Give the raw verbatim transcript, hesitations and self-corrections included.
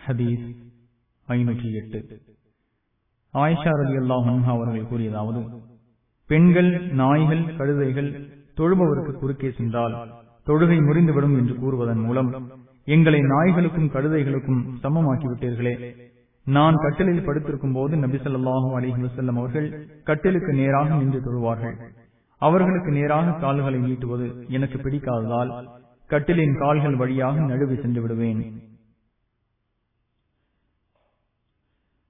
ஹதீஸ் ஐநூற்றி எட்டு. ஆயிஷா ரலியல்லாஹு அன்ஹா அவர்கள் கூறியதாவது, பெண்கள், நாய்கள், கழுதைகள் தொழுபவருக்கு குறுக்கே சென்றால் தொழுகை முறிந்துவிடும் என்று கூறுவதன் மூலம் எங்களை நாய்களுக்கும் கழுதைகளுக்கும் சமமாக்கிவிட்டீர்களே. நான் கட்டிலில் படுத்திருக்கும் போது நபி ஸல்லல்லாஹு அலைஹி வஸல்லம் அவர்கள் கட்டிலுக்கு நேராக நின்று தொழுவார்கள். அவர்களுக்கு நேராக கால்களை நீட்டுவது எனக்கு பிடிக்காததால் கட்டிலின் கால்கள் வழியாக நழுவி சென்று விடுவேன்.